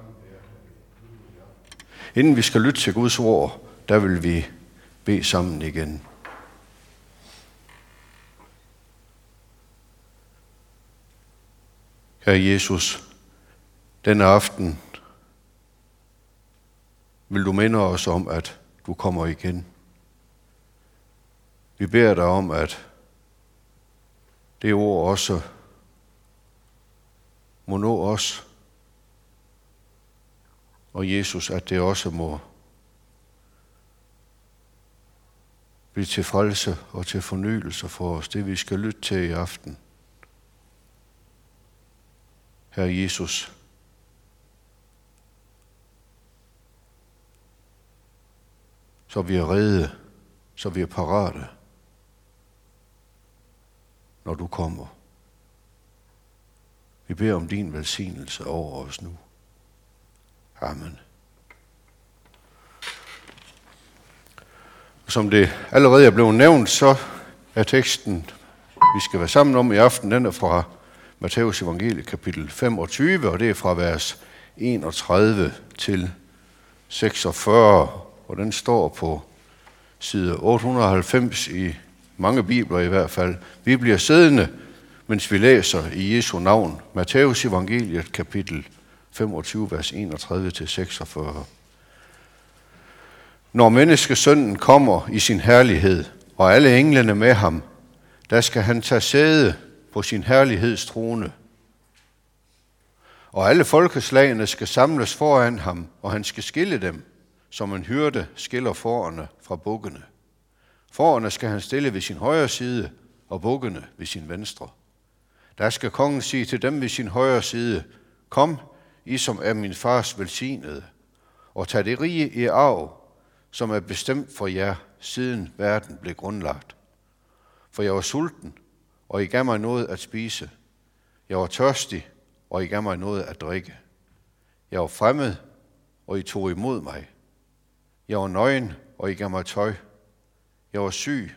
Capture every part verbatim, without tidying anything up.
Inden vi skal lytte til Guds ord, der vil vi bede sammen igen. Herre Jesus, denne aften vil du minde os om, at du kommer igen. Vi beder dig om, at det ord også må nå os, og Jesus, at det også må blive til frelse og til fornyelse for os, det vi skal lytte til i aften. Herre Jesus, så vi er rede, så vi er parate, når du kommer. Vi beder om din velsignelse over os nu. Amen. Som det allerede er blevet nævnt, så er teksten, vi skal være sammen om i aften, den er fra Matthæus evangeliet kapitel femogtyve, og det er fra vers enogtredive til seksogfyrre, og den står på side otte hundrede og halvfems i mange bibler i hvert fald. Vi bliver siddende, mens vi læser i Jesu navn, Matthæus evangeliet kapitel femogtyve, vers enogtredive til seksogfyrre. Når menneskesønnen kommer i sin herlighed, og alle englene med ham, der skal han tage sæde på sin herligheds trone. Og alle folkeslagene skal samles foran ham, og han skal skille dem, som en hyrde skiller fårene fra bukkene. Fårene skal han stille ved sin højre side, og bukkene ved sin venstre. Der skal kongen sige til dem ved sin højre side, kom, I som er min fars velsignede, og tag det rige i arv, som er bestemt for jer, siden verden blev grundlagt. For jeg var sulten, og I gav mig noget at spise. Jeg var tørstig, og I gav mig noget at drikke. Jeg var fremmed, og I tog imod mig. Jeg var nøgen, og I gav mig tøj. Jeg var syg,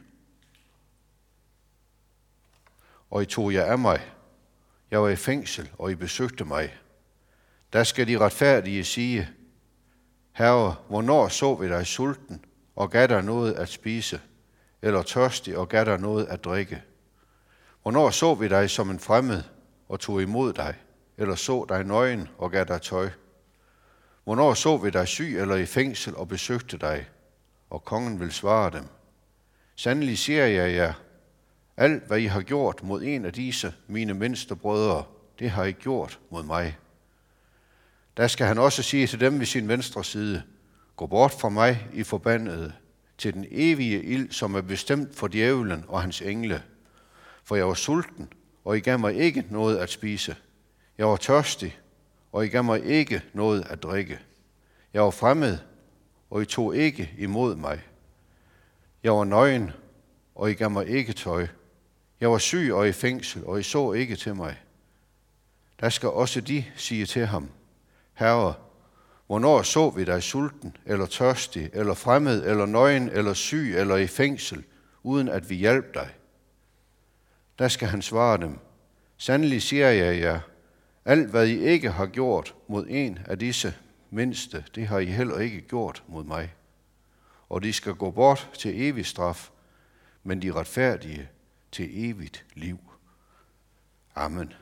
og I tog jer af mig. Jeg var i fængsel, og I besøgte mig. Der skal de retfærdige sige, Herre, hvornår så vi dig sulten, og gav dig noget at spise, eller tørstig, og gav dig noget at drikke? Hvornår så vi dig som en fremmed, og tog imod dig, eller så dig nøgen, og gav dig tøj? Hvornår så vi dig syg eller i fængsel, og besøgte dig? Og kongen vil svare dem, sandelig siger jeg jer, alt hvad I har gjort mod en af disse, mine mindste brødre, det har I gjort mod mig. Der skal han også sige til dem ved sin venstre side, gå bort fra mig, I forbandede, til den evige ild, som er bestemt for djævelen og hans engle. For jeg var sulten, og I gav mig ikke noget at spise. Jeg var tørstig, og I gav mig ikke noget at drikke. Jeg var fremmed, og I tog ikke imod mig. Jeg var nøgen, og I gav mig ikke tøj. Jeg var syg og i fængsel, og I så ikke til mig. Der skal også de sige til ham, Herre, hvornår så vi dig sulten, eller tørstig, eller fremmed, eller nøgen, eller syg, eller i fængsel, uden at vi hjalp dig? Der skal han svare dem, sandelig siger jeg jer, alt hvad I ikke har gjort mod en af disse mindste, det har I heller ikke gjort mod mig. Og de skal gå bort til evig straf, men de retfærdige til evigt liv. Amen.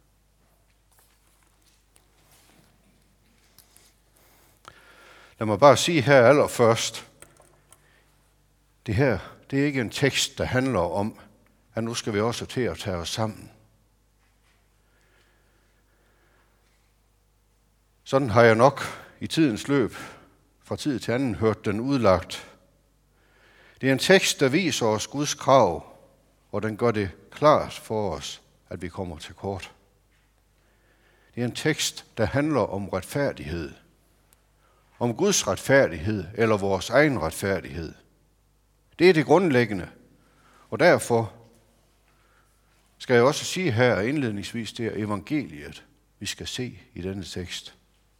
Lad mig bare sige her allerførst, det her, det er ikke en tekst, der handler om, at nu skal vi også til at tage os sammen. Sådan har jeg nok i tidens løb, fra tid til anden, hørt den udlagt. Det er en tekst, der viser os Guds krav, og den gør det klart for os, at vi kommer til kort. Det er en tekst, der handler om retfærdighed. Om Guds retfærdighed eller vores egen retfærdighed. Det er det grundlæggende. Og derfor skal jeg også sige her indledningsvis, det er evangeliet, vi skal se i denne tekst.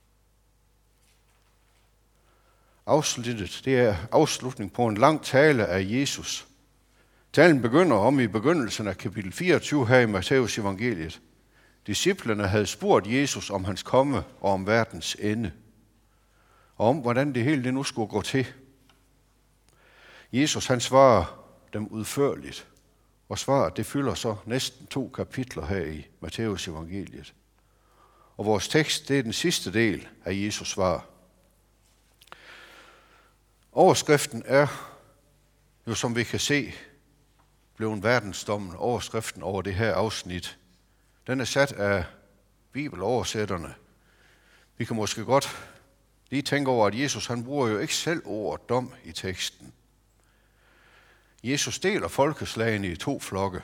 Afsluttet, det er afslutning på en lang tale af Jesus. Talen begynder om i begyndelsen af kapitel fireogtyve her i Matthæus evangeliet. Disciplerne havde spurgt Jesus om hans komme og om verdens ende, og om hvordan det hele det nu skulle gå til. Jesus han svarer dem udførligt, og svaret det fylder så næsten to kapitler her i Matteus evangeliet. Og vores tekst det er den sidste del af Jesus svar. Overskriften er jo, som vi kan se, blevet verdensdommen, overskriften over det her afsnit. Den er sat af bibeloversætterne. Vi kan måske godt lige tænke over, at Jesus han bruger jo ikke selv ordet dom i teksten. Jesus deler folkeslagene i to flokke.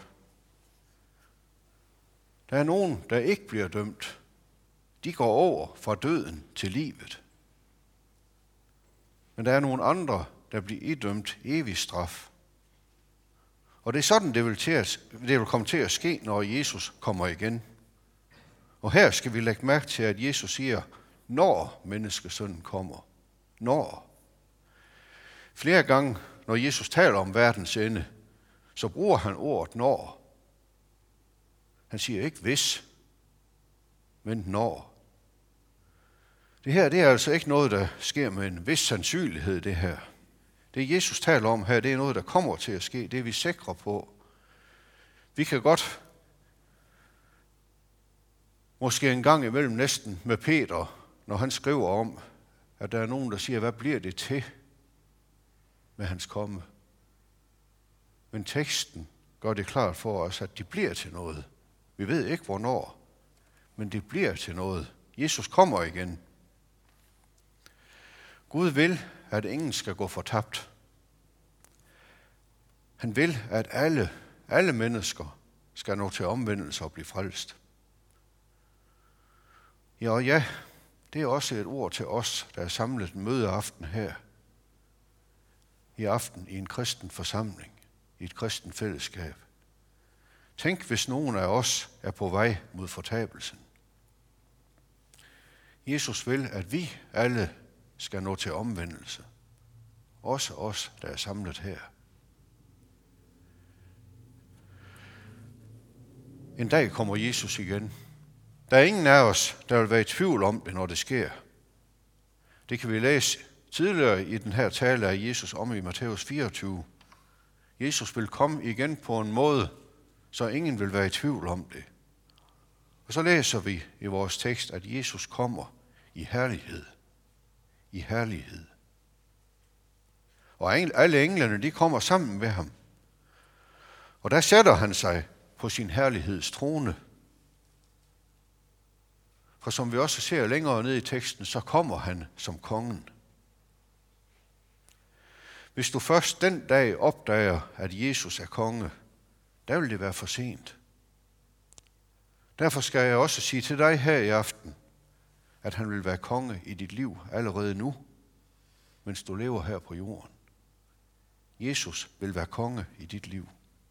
Der er nogen, der ikke bliver dømt. De går over fra døden til livet. Men der er nogle andre, der bliver idømt evig straf. Og det er sådan, det vil, til at, det vil komme til at ske, når Jesus kommer igen. Og her skal vi lægge mærke til, at Jesus siger, når menneskesønnen kommer. Når. Flere gange, når Jesus taler om verdens ende, så bruger han ordet når. Han siger ikke hvis, men når. Det her, det er altså ikke noget, der sker med en vis sandsynlighed, det her. Det Jesus taler om her, det er noget, der kommer til at ske. Det er vi sikre på. Vi kan godt, måske en gang imellem næsten med Peter, når han skriver om, at der er nogen, der siger, hvad bliver det til med hans komme? Men teksten gør det klart for os, at det bliver til noget. Vi ved ikke, hvornår, men det bliver til noget. Jesus kommer igen. Gud vil, at ingen skal gå fortabt. Han vil, at alle, alle mennesker skal nå til omvendelse og blive frelst. Ja, og ja, det er også et ord til os, der er samlet en mødeaften her. I aften i en kristen forsamling, i et kristen fællesskab. Tænk, hvis nogen af os er på vej mod fortabelsen. Jesus vil, at vi alle skal nå til omvendelse. Også os, der er samlet her. En dag kommer Jesus igen. Der er ingen af os, der vil være i tvivl om det, når det sker. Det kan vi læse tidligere i den her tale af Jesus om i Matteus fireogtyve. Jesus vil komme igen på en måde, så ingen vil være i tvivl om det. Og så læser vi i vores tekst, at Jesus kommer i herlighed. I herlighed. Og alle englene, de kommer sammen med ham. Og der sætter han sig på sin herligheds trone. For som vi også ser længere ned i teksten, så kommer han som kongen. Hvis du først den dag opdager, at Jesus er konge, der vil det være for sent. Derfor skal jeg også sige til dig her i aften, at han vil være konge i dit liv allerede nu, mens du lever her på jorden. Jesus vil være konge i dit liv.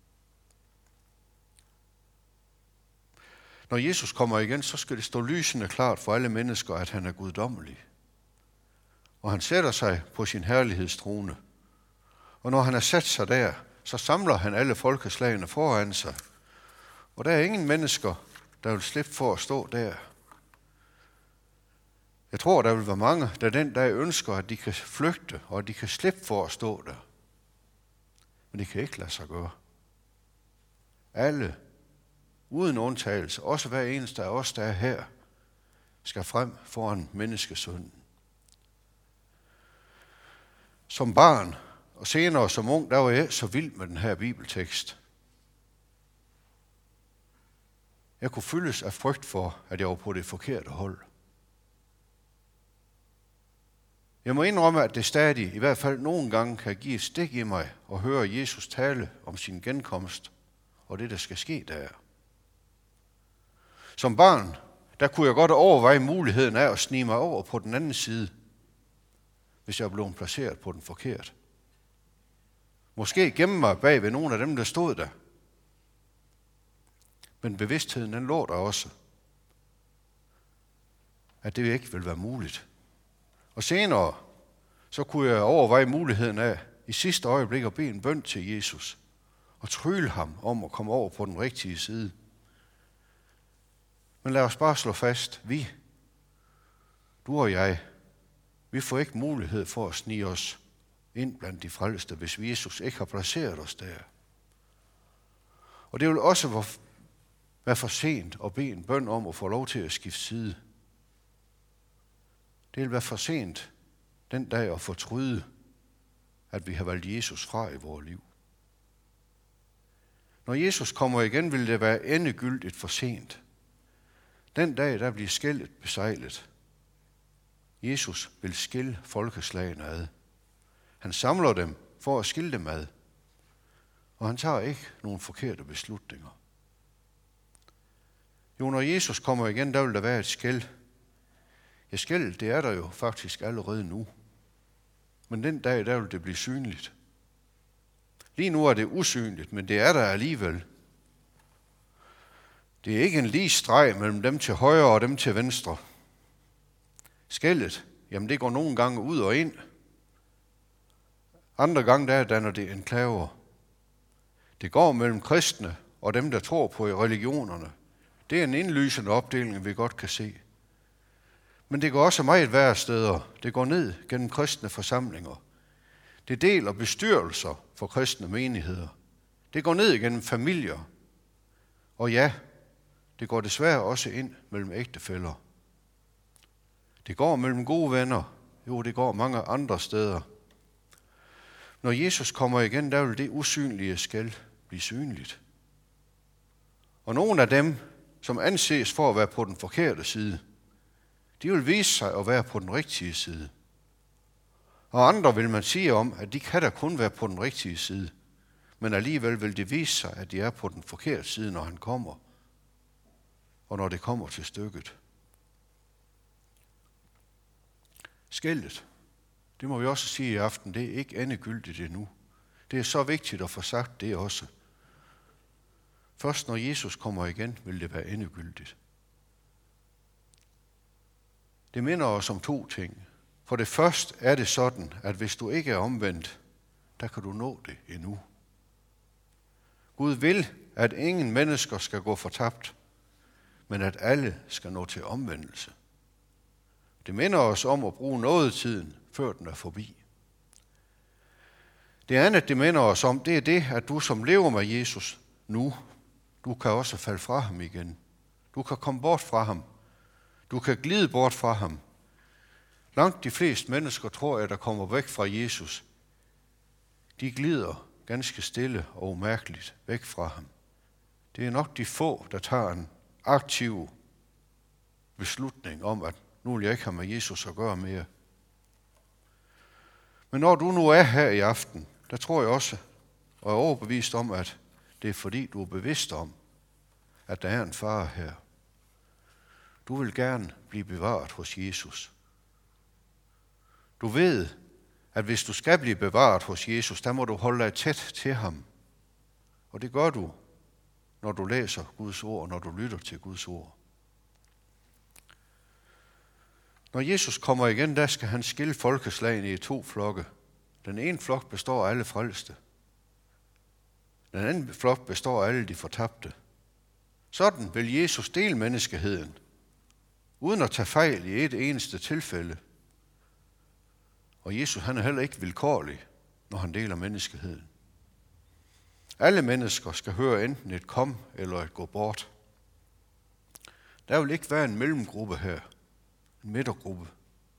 Når Jesus kommer igen, så skal det stå lysende klart for alle mennesker, at han er guddommelig. Og han sætter sig på sin herlighedstrone. Og når han har sat sig der, så samler han alle folkeslagene foran sig. Og der er ingen mennesker, der vil slippe for at stå der. Jeg tror, der vil være mange, der den dag ønsker, at de kan flygte, og at de kan slippe for at stå der. Men det kan ikke lade sig gøre. Alle, uden undtagelse, også hver eneste af os, der er her, skal frem foran menneskesønnen. Som barn og senere som ung, der var jeg så vild med den her bibeltekst. Jeg kunne fyldes af frygt for, at jeg var på det forkerte hold. Jeg må indrømme, at det stadig, i hvert fald nogle gange, kan give et stik i mig og høre Jesus tale om sin genkomst og det, der skal ske der. Som barn, der kunne jeg godt overveje muligheden af at snige mig over på den anden side, hvis jeg blev placeret på den forkerte. Måske gemme mig bag ved nogle af dem, der stod der. Men bevidstheden, den lå der også, at det ikke ville være muligt. Og senere, så kunne jeg overveje muligheden af i sidste øjeblik at bede en bøn til Jesus og trylle ham om at komme over på den rigtige side. Men lad os bare slå fast, vi, du og jeg, vi får ikke mulighed for at snige os ind blandt de frelste, hvis Jesus ikke har placeret os der. Og det vil også være for sent at bede en bøn om at få lov til at skifte side. Det vil være for sent den dag at fortryde, at vi har valgt Jesus fra i vores liv. Når Jesus kommer igen, vil det være endegyldigt for sent. Den dag, der bliver skellet besejlet. Jesus vil skille folkeslagene ad. Han samler dem for at skille dem ad. Og han tager ikke nogen forkerte beslutninger. Jo, når Jesus kommer igen, der vil der være et skel. Ja, skellet, det er der jo faktisk allerede nu. Men den dag, der vil det blive synligt. Lige nu er det usynligt, men det er der alligevel. Det er ikke en lige streg mellem dem til højre og dem til venstre. Skellet, jamen det går nogle gange ud og ind. Andre gange der danner det enklaver. Det går mellem kristne og dem, der tror på i religionerne. Det er en indlysende opdeling, vi godt kan se. Men det går også meget værre steder. Det går ned gennem kristne forsamlinger. Det deler bestyrelser for kristne menigheder. Det går ned gennem familier. Og ja, det går desværre også ind mellem ægtefæller. Det går mellem gode venner. Jo, det går mange andre steder. Når Jesus kommer igen, der vil det usynlige skel blive synligt. Og nogle af dem, som anses for at være på den forkerte side, de vil vise sig at være på den rigtige side. Og andre vil man sige om, at de kan da kun være på den rigtige side. Men alligevel vil det vise sig, at de er på den forkerte side, når han kommer. Og når det kommer til stykket. Skellet, det må vi også sige i aften, det er ikke endegyldigt endnu. Det er så vigtigt at få sagt det også. Først når Jesus kommer igen, vil det være endegyldigt. Det minder os om to ting. For det første er det sådan, at hvis du ikke er omvendt, der kan du nå det endnu. Gud vil, at ingen mennesker skal gå fortabt, men at alle skal nå til omvendelse. Det minder os om at bruge noget tiden, før den er forbi. Det andet, det minder os om, det er det, at du som lever med Jesus nu, du kan også falde fra ham igen. Du kan komme bort fra ham. Du kan glide bort fra ham. Langt de fleste mennesker, tror jeg, der kommer væk fra Jesus, de glider ganske stille og umærkeligt væk fra ham. Det er nok de få, der tager en aktiv beslutning om, at nu vil jeg ikke have med Jesus at gøre mere. Men når du nu er her i aften, der tror jeg også, og er overbevist om, at det er fordi, du er bevidst om, at der er en fare her. Du vil gerne blive bevaret hos Jesus. Du ved, at hvis du skal blive bevaret hos Jesus, der må du holde dig tæt til ham. Og det gør du, når du læser Guds ord, når du lytter til Guds ord. Når Jesus kommer igen, der skal han skille folkeslagene i to flokke. Den ene flok består af alle frelste. Den anden flok består af alle de fortabte. Sådan vil Jesus dele menneskeheden, uden at tage fejl i et eneste tilfælde. Og Jesus han er heller ikke vilkårlig, når han deler menneskeheden. Alle mennesker skal høre enten et kom eller et gå bort. Der vil ikke være en mellemgruppe her, en midtergruppe.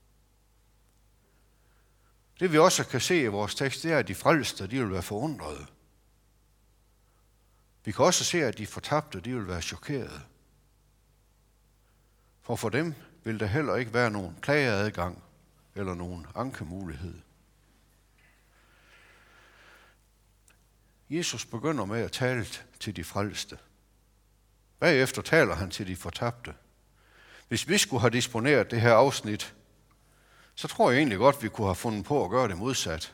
Det vi også kan se i vores tekst, det er, at de frelste, de vil være forundrede. Vi kan også se, at de fortabte, de vil være chokerede. For for dem vil der heller ikke være nogen klageadgang eller nogen ankemulighed. Jesus begynder med at tale til de frelste. Bagefter taler han til de fortabte. Hvis vi skulle have disponeret det her afsnit, så tror jeg egentlig godt, vi kunne have fundet på at gøre det modsat.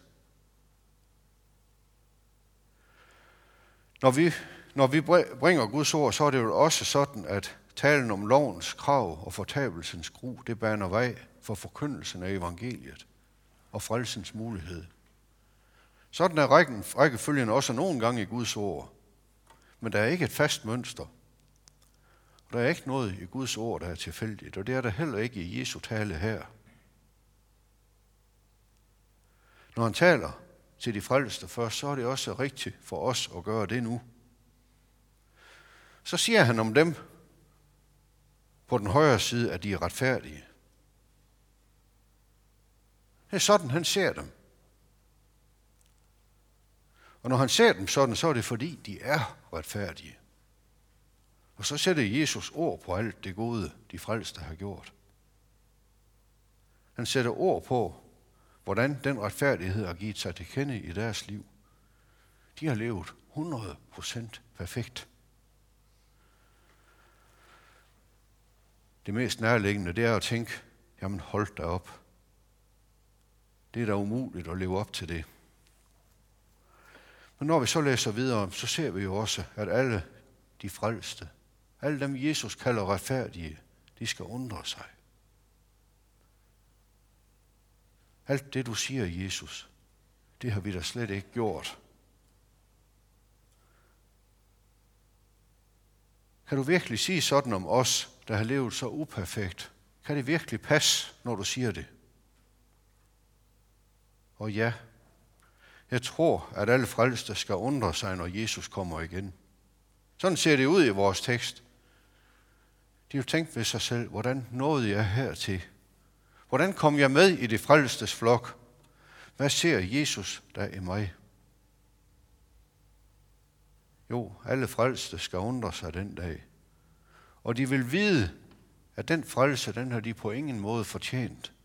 Når vi, når vi bringer Guds ord, så er det jo også sådan, at talen om lovens krav og fortabelsens gru, det baner vej for forkyndelsen af evangeliet og frelsens mulighed. Sådan er rækken, rækkefølgen også nogle gange i Guds ord, men der er ikke et fast mønster. Der er ikke noget i Guds ord, der er tilfældigt, og det er der heller ikke i Jesu tale her. Når han taler til de frelste først, så er det også rigtigt for os at gøre det nu. Så siger han om dem på den højre side, at de er retfærdige. Det er sådan, han ser dem. Og når han ser dem sådan, så er det fordi, de er retfærdige. Og så sætter Jesus ord på alt det gode, de frelste har gjort. Han sætter ord på, hvordan den retfærdighed har givet sig til kende i deres liv. De har levet hundrede procent perfekt. Det mest nærliggende, det er at tænke, jamen hold da op. Det er da umuligt at leve op til det. Men når vi så læser videre, så ser vi jo også, at alle de frelste, alle dem Jesus kalder retfærdige, de skal undre sig. Alt det, du siger, Jesus, det har vi da slet ikke gjort. Kan du virkelig sige sådan om os, der har levet så uperfekt? Kan det virkelig passe, når du siger det? Og ja, jeg tror, at alle frelste skal undre sig, når Jesus kommer igen. Sådan ser det ud i vores tekst. De har tænkt ved sig selv, hvordan nåede jeg hertil? Hvordan kom jeg med i det frelstes flok? Hvad ser Jesus der i mig? Jo, alle frelste skal undre sig den dag. Og de vil vide, at den frelse, den har de på ingen måde fortjent.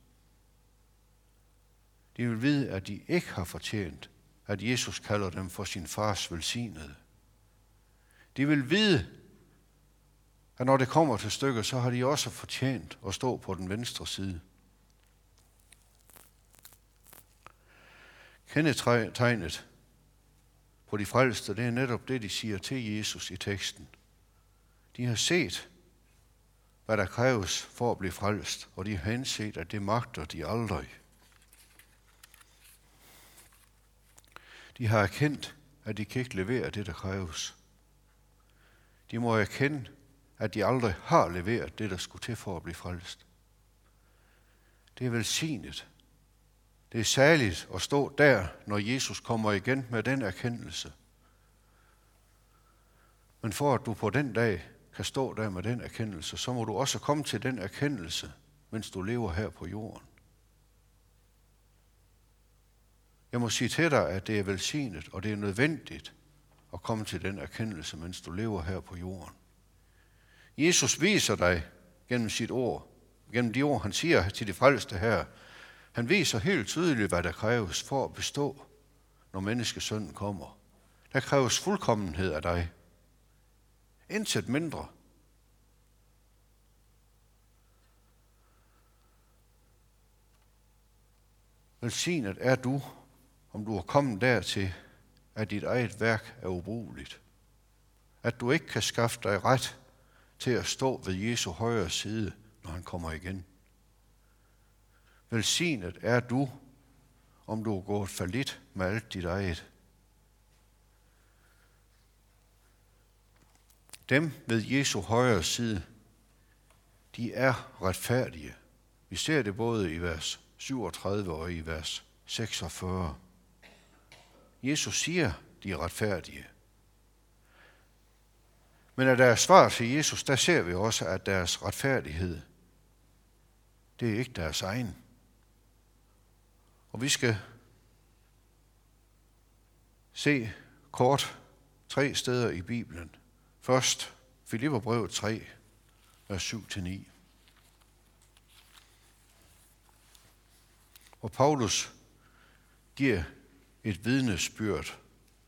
De vil vide, at de ikke har fortjent, at Jesus kalder dem for sin fars velsignede. De vil vide, at når det kommer til stykket, så har de også fortjent at stå på den venstre side. Kendetegnet på de frelste, det er netop det, de siger til Jesus i teksten. De har set, hvad der kræves for at blive frelst, og de har indset, at det magter de aldrig. De har erkendt, at de kan ikke levere det, der kræves. De må erkende, at de aldrig har leveret det, der skulle til for at blive frelst. Det er velsignet. Det er særligt at stå der, når Jesus kommer igen med den erkendelse. Men for at du på den dag kan stå der med den erkendelse, så må du også komme til den erkendelse, mens du lever her på jorden. Jeg må sige til dig, at det er velsignet, og det er nødvendigt at komme til den erkendelse, mens du lever her på jorden. Jesus viser dig gennem sit ord, gennem de ord, han siger til de frelste her. Han viser helt tydeligt, hvad der kræves for at bestå, når menneskesønnen kommer. Der kræves fuldkommenhed af dig. Intet mindre. Velsignet er du, om du er kommet dertil, at dit eget værk er ubrugeligt. At du ikke kan skaffe dig ret til at stå ved Jesu højre side, når han kommer igen. Velsignet er du, om du er gået fallit med alt dit eget. Dem ved Jesu højre side, de er retfærdige. Vi ser det både i vers syvogtredive og i vers seksogfyrre. Jesus siger, de er retfærdige. Men af deres svar til Jesus, der ser vi også, at deres retfærdighed, det er ikke deres egen. Og vi skal se kort tre steder i Bibelen. Først Filipperbrevet tre, vers syv til ni. Og Paulus giver et vidnesbyrd.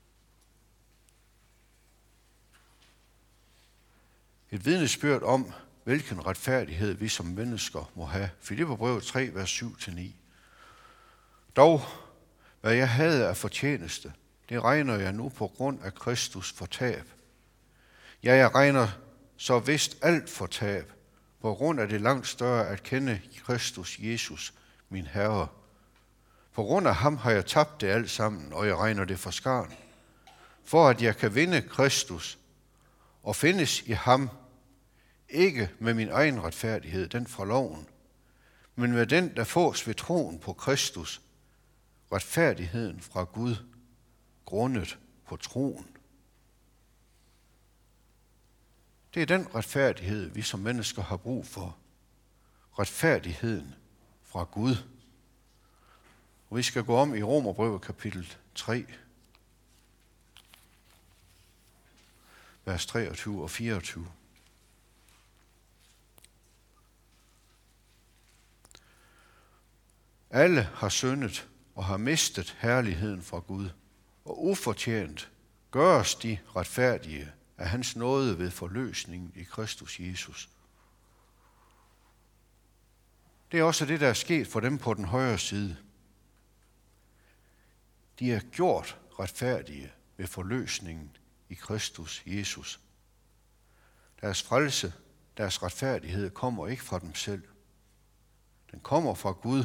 Et vidnesbyrd om, hvilken retfærdighed vi som mennesker må have. Filipperbrevet tre, vers syv til ni. Dog, hvad jeg havde af fortjeneste, det regner jeg nu på grund af Kristus for tab. Ja, jeg regner så vist alt for tab, på grund af det langt større at kende Kristus Jesus, min Herre. På grund af ham har jeg tabt det alt sammen, og jeg regner det for skarn. For at jeg kan vinde Kristus og findes i ham, ikke med min egen retfærdighed, den fra loven, men med den, der fås ved troen på Kristus, retfærdigheden fra Gud, grundet på troen. Det er den retfærdighed, vi som mennesker har brug for. Retfærdigheden fra Gud. Og vi skal gå om i Romerbrevet kapitel tre, vers treogtyve og fireogtyve. Alle har syndet og har mistet herligheden fra Gud, og ufortjent gøres de retfærdige af hans nåde ved forløsningen i Kristus Jesus. Det er også det, der er sket for dem på den højre side. De er gjort retfærdige ved forløsningen i Kristus Jesus. Deres frelse, deres retfærdighed kommer ikke fra dem selv. Den kommer fra Gud.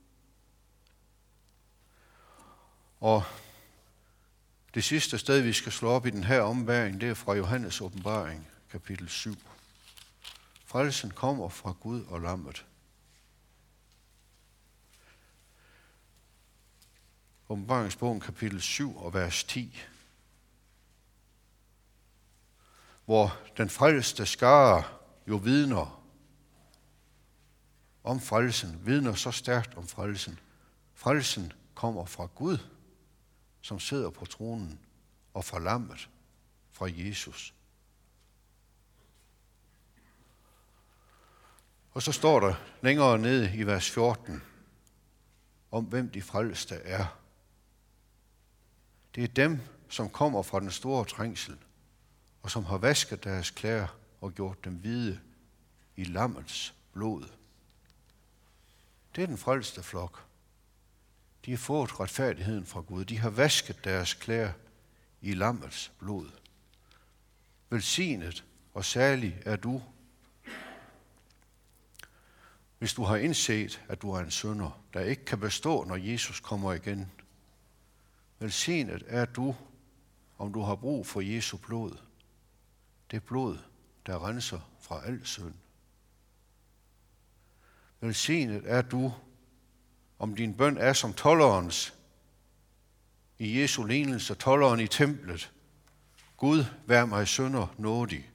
Og det sidste sted, vi skal slå op i den her omværing, det er fra Johannes åbenbaring, kapitel syv. Frelsen kommer fra Gud og lammet. Åbenbaringsbogen, kapitel syv og vers ti. Hvor den frelste skare jo vidner om frelsen, vidner så stærkt om frelsen. Frelsen kommer fra Gud, som sidder på tronen, og fra lammet, fra Jesus. Og så står der længere nede i vers fjorten, om hvem de frelste er. Det er dem, som kommer fra den store trængsel, og som har vasket deres klæder og gjort dem hvide i lammets blod. Det er den frelste flok. De har fået retfærdigheden fra Gud. De har vasket deres klæder i lammets blod. Velsignet og særlig er du, hvis du har indset, at du er en synder, der ikke kan bestå, når Jesus kommer igen. Velsignet er du, om du har brug for Jesu blod. Det blod, der renser fra al synd. Velsignet er du, om din bøn er som tolderens i Jesu lignelse, tolderen i templet. Gud, vær mig synder nådig.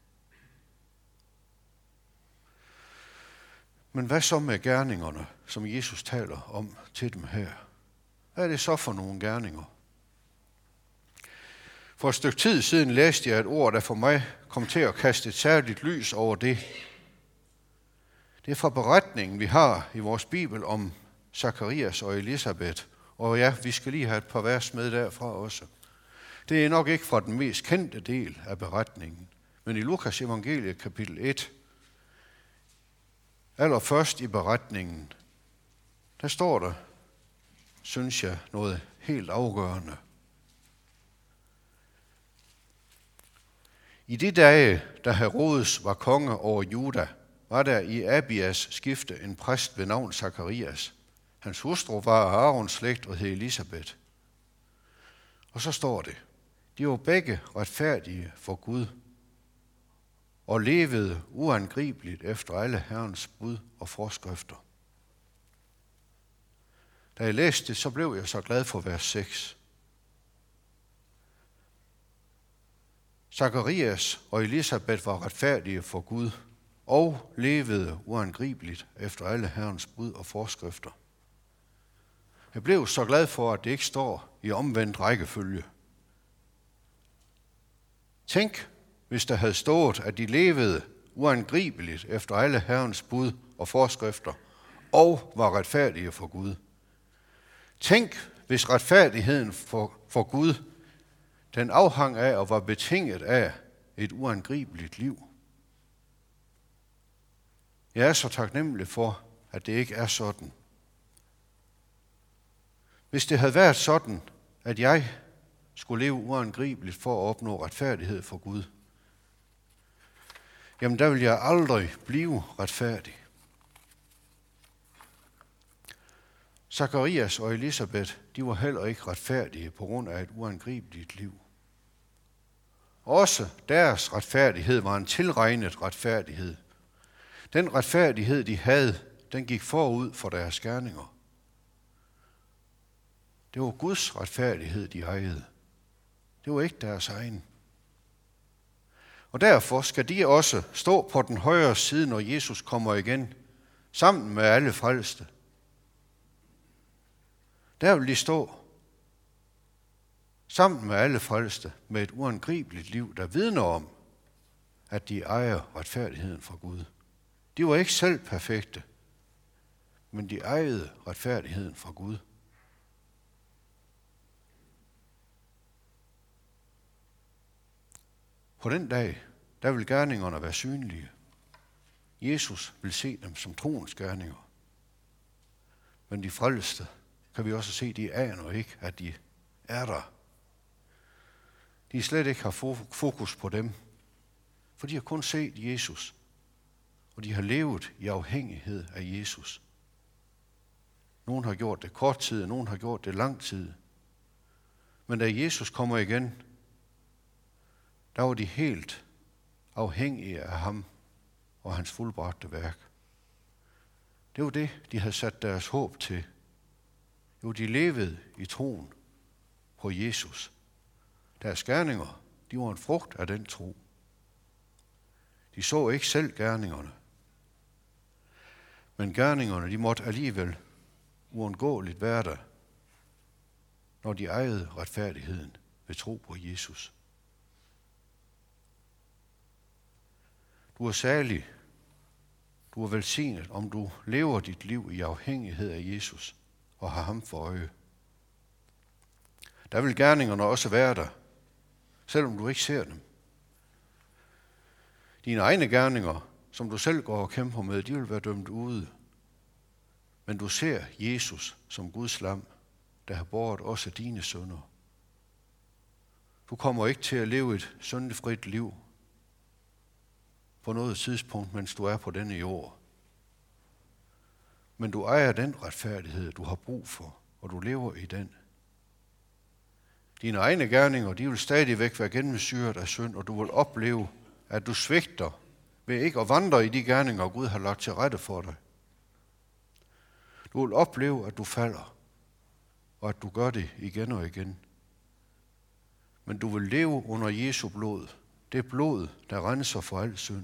Men hvad så med gerningerne, som Jesus taler om til dem her? Hvad er det så for nogle gerninger? For et stykke tid siden læste jeg et ord, der for mig kom til at kaste et særligt lys over det. Det er fra beretningen, vi har i vores Bibel om Zakarias og Elisabeth. Og ja, vi skal lige have et par vers med derfra også. Det er nok ikke fra den mest kendte del af beretningen, men i Lukas evangeliet kapitel et, allerførst i beretningen, der står der, synes jeg, noget helt afgørende. I de dage, da Herodes var konge over Juda, var der i Abias skifte en præst ved navn Zakarias. Hans hustru var af Arons slægt og hed Elisabeth. Og så står det, de var begge retfærdige for Gud og levede uangribeligt efter alle Herrens bud og forskrifter. Da jeg læste det, så blev jeg så glad for vers seks. Zakarias og Elisabeth var retfærdige for Gud og levede uangribeligt efter alle Herrens bud og forskrifter. Jeg blev så glad for, at det ikke står i omvendt rækkefølge. Tænk, hvis der havde stået, at de levede uangribeligt efter alle Herrens bud og forskrifter og var retfærdige for Gud. Tænk, hvis retfærdigheden for, for Gud, den afhang af og var betinget af et uangribeligt liv. Jeg er så taknemmelig for, at det ikke er sådan. Hvis det havde været sådan, at jeg skulle leve uangribeligt for at opnå retfærdighed for Gud, jamen der vil jeg aldrig blive retfærdig. Zakarias og Elisabeth, de var heller ikke retfærdige på grund af et uangribeligt liv. Også deres retfærdighed var en tilregnet retfærdighed. Den retfærdighed, de havde, den gik forud for deres gerninger. Det var Guds retfærdighed, de ejede. Det var ikke deres egen. Og derfor skal de også stå på den højre side, når Jesus kommer igen, sammen med alle frelste. Der vil de stå sammen med alle frelste med et uangribeligt liv, der vidner om, at de ejer retfærdigheden fra Gud. De var ikke selv perfekte, men de ejede retfærdigheden fra Gud. På den dag, der vil gerningerne være synlige. Jesus vil se dem som troens gerninger. Men de frelste, kan vi også se, de aner ikke, at de er der. De slet ikke har fokus på dem, for de har kun set Jesus, og de har levet i afhængighed af Jesus. Nogen har gjort det kort tid, og nogen har gjort det lang tid. Men da Jesus kommer igen, der var de helt afhængige af ham og hans fuldbragte værk. Det var det, de havde sat deres håb til. Jo, de levede i troen på Jesus. Deres gerninger, de var en frugt af den tro. De så ikke selv gerningerne. Men gerningerne, de måtte alligevel uundgåeligt være der, når de ejede retfærdigheden ved tro på Jesus. Du er salig. Du er velsignet, om du lever dit liv i afhængighed af Jesus og har ham for øje. Der vil gerningerne også være der, selvom du ikke ser dem. Dine egne gerninger, som du selv går og kæmper med, de vil være dømt ude. Men du ser Jesus som Guds lam, der har båret også dine synder. Du kommer ikke til at leve et syndefrit liv på noget tidspunkt, mens du er på denne jord. Men du ejer den retfærdighed, du har brug for, og du lever i den. Dine egne gerninger, de vil stadigvæk være gennemsyret af synd, og du vil opleve, at du svigter ved ikke at vandre i de gerninger, Gud har lagt til rette for dig. Du vil opleve, at du falder, og at du gør det igen og igen. Men du vil leve under Jesu blod, det blod, der renser for al synd.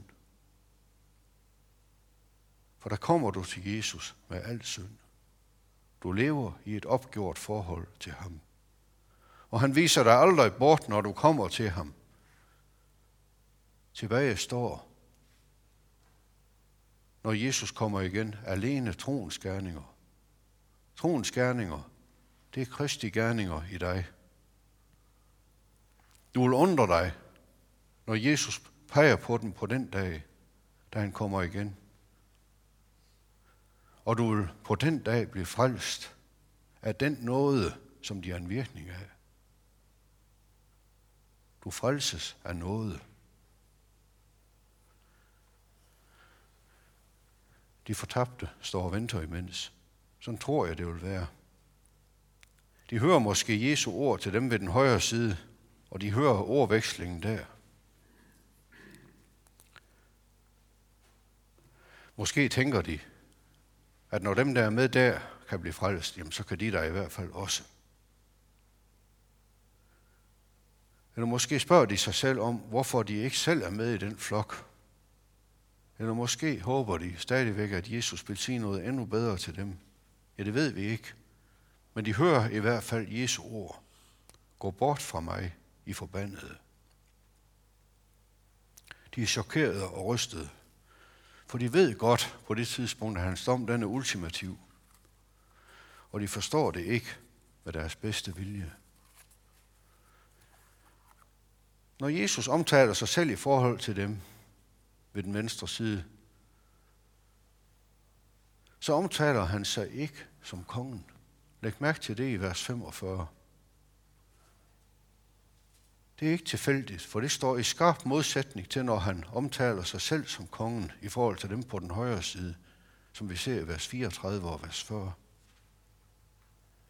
For der kommer du til Jesus med al synd. Du lever i et opgjort forhold til ham. Og han viser dig aldrig bort, når du kommer til ham. Tilbage står, når Jesus kommer igen, alene troens gerninger. Troens gerninger, det er Kristi gerninger i dig. Du vil undre dig, når Jesus peger på dem på den dag, da han kommer igen. Og du vil på den dag blive frelst af den nåde, som de er en virkning af. Du frelses af nåde. De fortabte står og venter imens. Sådan tror jeg, det vil være. De hører måske Jesu ord til dem ved den højre side, og de hører ordvekslingen der. Måske tænker de, at når dem, der er med der, kan blive frelst, jamen så kan de der i hvert fald også. Eller måske spørger de sig selv om, hvorfor de ikke selv er med i den flok. Eller måske håber de stadigvæk, at Jesus vil sige noget endnu bedre til dem. Ja, det ved vi ikke. Men de hører i hvert fald Jesu ord. Gå bort fra mig, I forbandede. De er chokerede og rystede. For de ved godt på det tidspunkt, at hans dom den er ultimativ. Og de forstår det ikke med deres bedste vilje. Når Jesus omtaler sig selv i forhold til dem ved den venstre side, så omtaler han sig ikke som kongen. Læg mærke til det i vers femogfyrre. Det er ikke tilfældigt, for det står i skarp modsætning til, når han omtaler sig selv som kongen i forhold til dem på den højre side, som vi ser i vers fireogtredive og vers fyrre.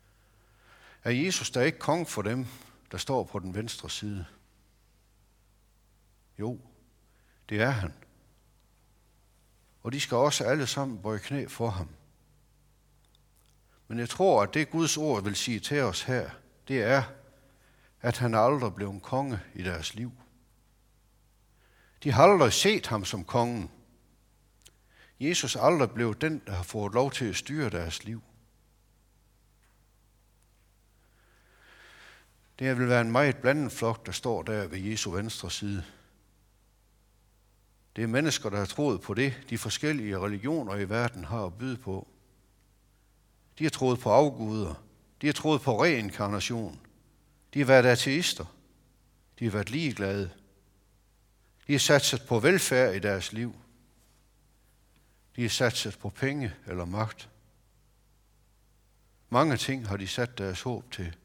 Er Jesus der ikke konge for dem, der står på den venstre side? Jo, det er han. Og de skal også alle sammen bøje knæ for ham. Men jeg tror, at det Guds ord vil sige til os her, det er, at han aldrig blev en konge i deres liv. De har aldrig set ham som kongen. Jesus aldrig blev den, der har fået lov til at styre deres liv. Det vil være en meget blandet flok, der står der ved Jesu venstre side. Det er mennesker, der har troet på det, de forskellige religioner i verden har at byde på. De har troet på afguder. De har troet på reinkarnation. De har været ateister. De har været ligeglade. De har satset på velfærd i deres liv. De har satset på penge eller magt. Mange ting har de sat deres håb til.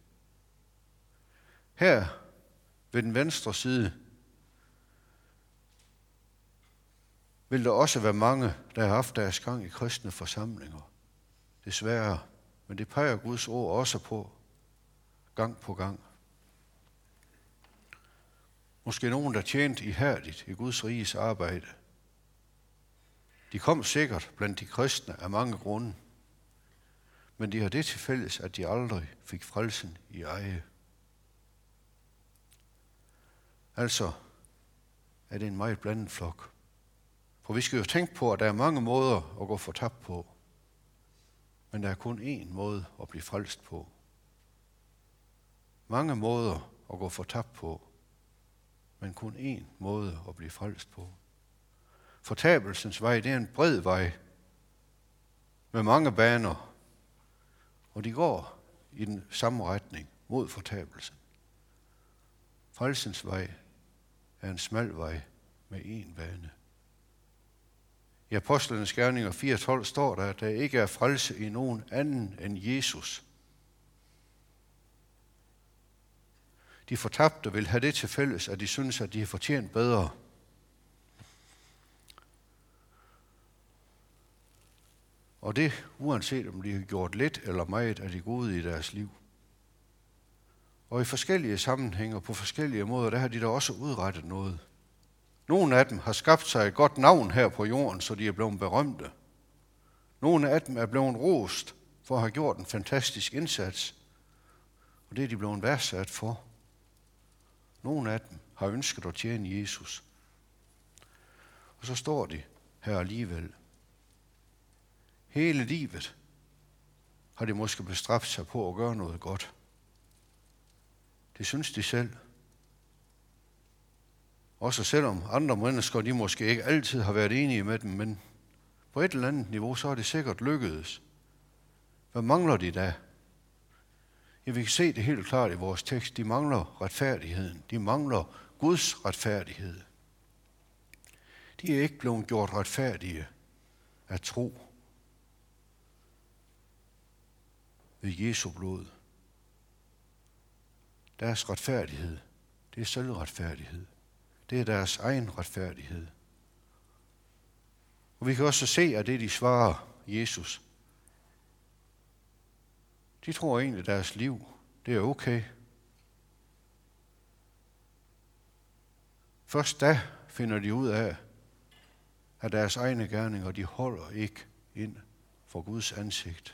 Her ved den venstre side vil der også være mange, der har haft deres gang i kristne forsamlinger. Desværre, men det peger Guds ord også på, gang på gang. Måske nogen, der tjente ihærdigt i Guds riges arbejde. De kom sikkert blandt de kristne af mange grunde, men de har det til fælles, at de aldrig fik frelsen i eje. Altså er det en meget blandet flok. For vi skal jo tænke på, at der er mange måder at gå fortabt på, men der er kun én måde at blive frelst på. Mange måder at gå fortabt på, men kun én måde at blive frelst på. Fortabelsens vej, det er en bred vej med mange baner, og de går i den samme retning mod fortabelsen. Frelsens vej er en smal vej med én bane. I Apostlenes Gerninger fire tolv står der, at der ikke er frelse i nogen anden end Jesus. De fortabte vil have det til fælles, at de synes, at de har fortjent bedre. Og det uanset om de har gjort lidt eller meget af det gode i deres liv. Og i forskellige sammenhænge på forskellige måder, der har de da også udrettet noget. Nogle af dem har skabt sig et godt navn her på jorden, så de er blevet berømte. Nogle af dem er blevet rost for at have gjort en fantastisk indsats, og det er de blevet værdsat for. Nogle af dem har ønsket at tjene Jesus. Og så står de her alligevel. Hele livet har de måske bestræbt sig på at gøre noget godt. Det synes de selv. Også selvom andre mennesker, de måske ikke altid har været enige med dem, men på et eller andet niveau, så er det sikkert lykkedes. Hvad mangler de da? Ja, vi kan se det helt klart i vores tekst. De mangler retfærdigheden. De mangler Guds retfærdighed. De er ikke blevet gjort retfærdige af tro ved Jesu blod. Deres retfærdighed, det er selvretfærdighed. Det er deres egen retfærdighed. Og vi kan også se, at det de svarer Jesus. De tror egentlig, at deres liv, det er okay. Først da finder de ud af, at deres egne gerninger, de holder ikke ind for Guds ansigt.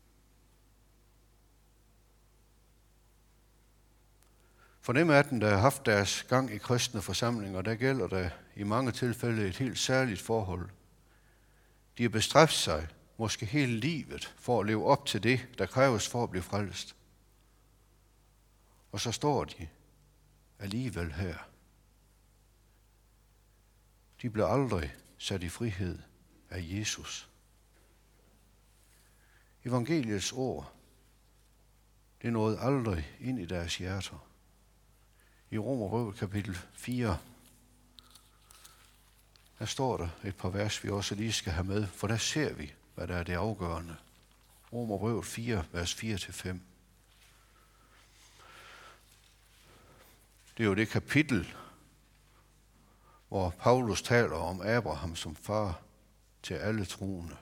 For dem af dem, der har haft deres gang i kristne forsamlinger, der gælder der i mange tilfælde et helt særligt forhold. De har bestræbt sig, måske hele livet, for at leve op til det, der kræves for at blive frelst. Og så står de alligevel her. De blev aldrig sat i frihed af Jesus. Evangeliets ord, det nåede aldrig ind i deres hjerter. I Romerbrevet kapitel fire, der står der et par vers, vi også lige skal have med, for der ser vi, hvad der er det afgørende. Romerbrevet fire, vers fire til fem. Det er jo det kapitel, hvor Paulus taler om Abraham som far til alle troende.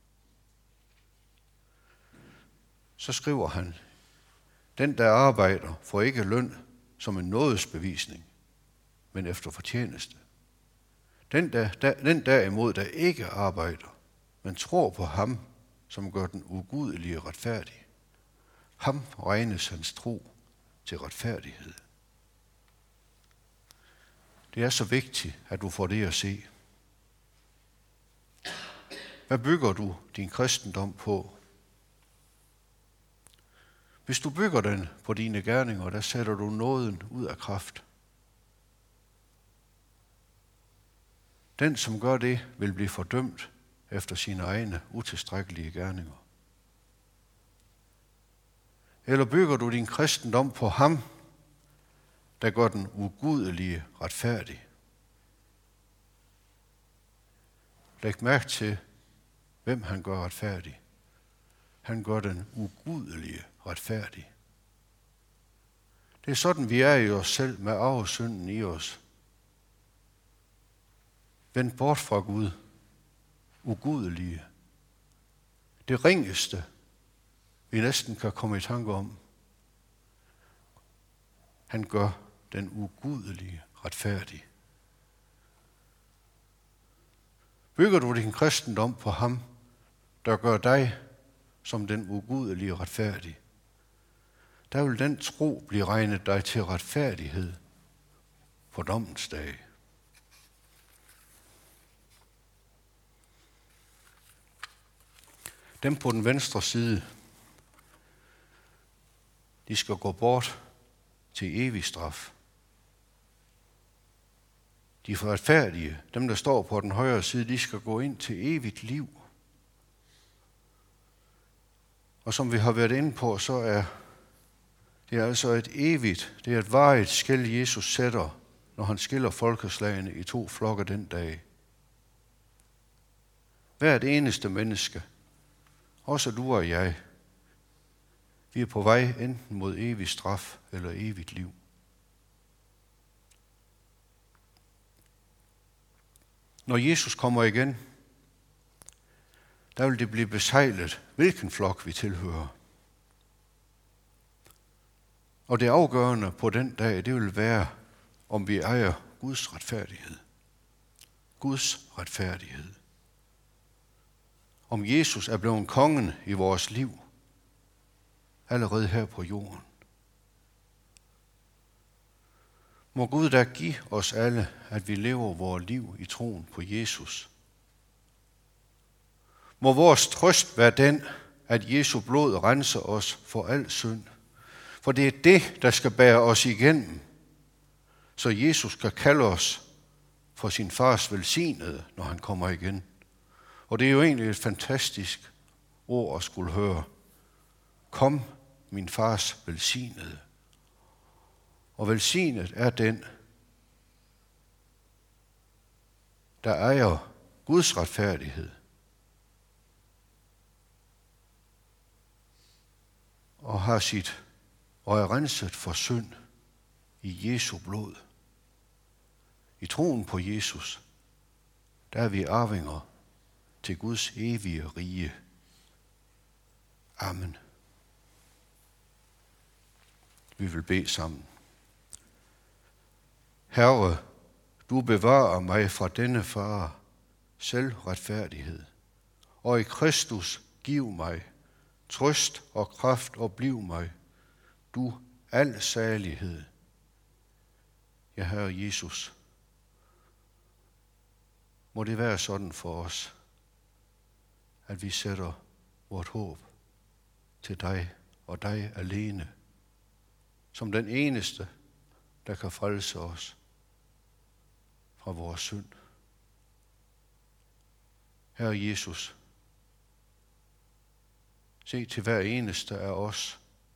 Så skriver han, den der arbejder får ikke løn som en nådesbevisning, men efter fortjeneste. Den, der, der, den derimod, der ikke arbejder, men tror på ham, som gør den ugudelige retfærdig, ham regnes hans tro til retfærdighed. Det er så vigtigt, at du får det at se. Hvad bygger du din kristendom på? Hvis du bygger den på dine gerninger, der sætter du nåden ud af kraft. Den, som gør det, vil blive fordømt efter sine egne utilstrækkelige gerninger. Eller bygger du din kristendom på ham, der gør den ugudelige retfærdig? Læg mærke til, hvem han gør retfærdig. Han gør den ugudelige retfærdig. Det er sådan, vi er i os selv med arvesynden i os. Vend bort fra Gud, ugudelige. Det ringeste, vi næsten kan komme i tanke om. Han gør den ugudelige retfærdig. Bygger du din kristendom på ham, der gør dig som den ugudelige retfærdig, der vil den tro blive regnet dig til retfærdighed på dommens dag. Dem på den venstre side, de skal gå bort til evig straf. De retfærdige, dem der står på den højre side, de skal gå ind til evigt liv. Og som vi har været inde på, så er det er altså et evigt, det er et varigt skel, Jesus sætter, når han skiller folkeslagene i to flokke den dag. Hvert eneste menneske, også du og jeg, vi er på vej enten mod evig straf eller evigt liv. Når Jesus kommer igen, der vil det blive besejlet, hvilken flok vi tilhører. Og det afgørende på den dag, det vil være, om vi ejer Guds retfærdighed. Guds retfærdighed. Om Jesus er blevet kongen i vores liv, allerede her på jorden. Må Gud da give os alle, at vi lever vores liv i troen på Jesus. Må vores trøst være den, at Jesu blod renser os for al synd. For det er det, der skal bære os igennem, så Jesus kan kalde os for sin fars velsignede, når han kommer igen. Og det er jo egentlig et fantastisk ord at skulle høre. Kom, min fars velsignede. Og velsignet er den, der ejer Guds retfærdighed. Og har sit og er renset for synd i Jesu blod. I troen på Jesus, der er vi arvinger til Guds evige rige. Amen. Vi vil bede sammen. Herre, du bevarer mig fra denne fare, selvretfærdighed, og i Kristus giv mig trøst og kraft og bliv mig, du al salighed. Ja, Herre Jesus, må det være sådan for os, at vi sætter vort håb til dig og dig alene, som den eneste, der kan frelse os fra vores synd. Herre Jesus, se til hver eneste af os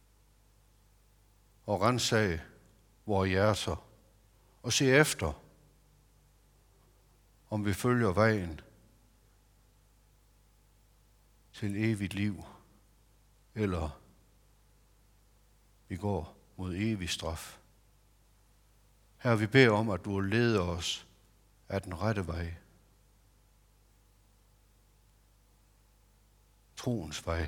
og rensag vores hjerter og se efter, om vi følger vejen til evigt liv, eller vi går mod evig straf. Herre, vi beder om, at du leder os af den rette vej. Troens vej.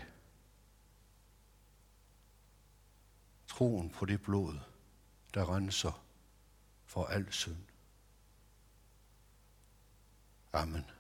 Troen på det blod, der renser for al synd. Amen.